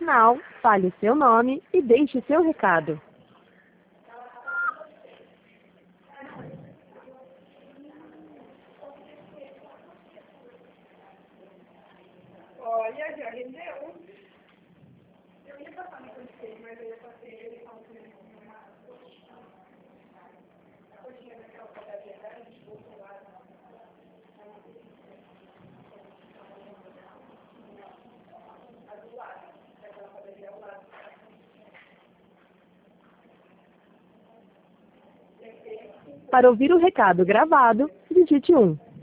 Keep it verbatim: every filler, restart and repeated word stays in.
final, fale seu nome e deixe seu recado. Olha, já rendeu. Eu ia passar no conselho, mas eu ia passar ele com uma coxinha daquela padaria grande, do outro lado. A do lado, daquela padaria ao lado. Para ouvir o recado gravado, digite um.